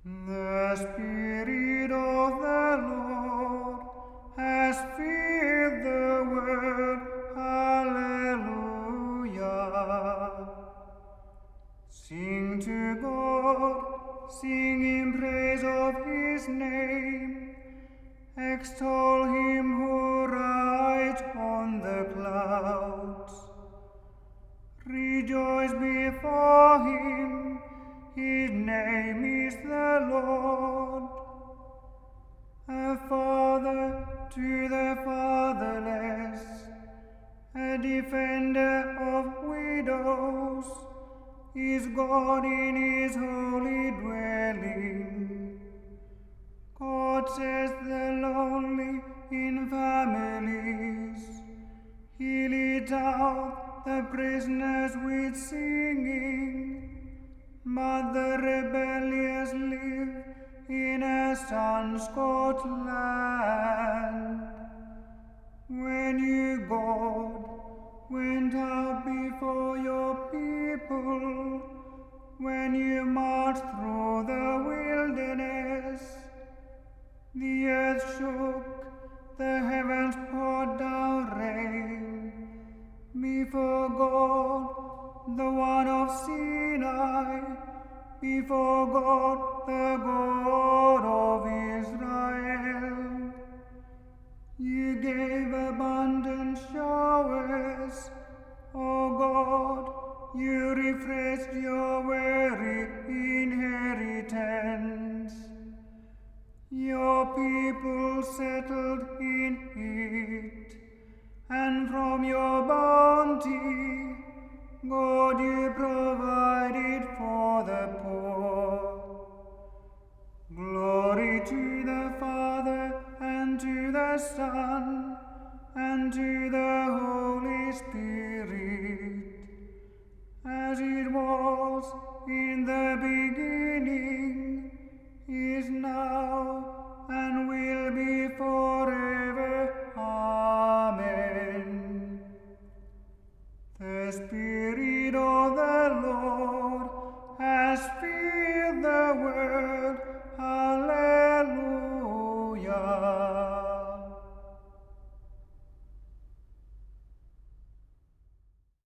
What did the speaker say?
The Spirit of the Lord has filled the world. Hallelujah. Sing to God, sing in praise of His name. Extol Him who rides on the clouds. Rejoice before Him, His name is the Lord. A father to the fatherless, a defender of widows, is God in His holy dwelling. God says the lonely in families. He leads out the prisoners with singing, but the rebellious live in a sun-scorched land. When you, God, went out before your people, when you marched through the wilderness, the earth shook, the heavens poured down rain. Before God, the one of Sinai, before God, the God of Israel. You gave abundant showers, O God, you refreshed your weary inheritance. Your people settled in it, and from your bounty, God, you provided for the poor. Glory to the Father, and to the Son, and to the Holy Spirit.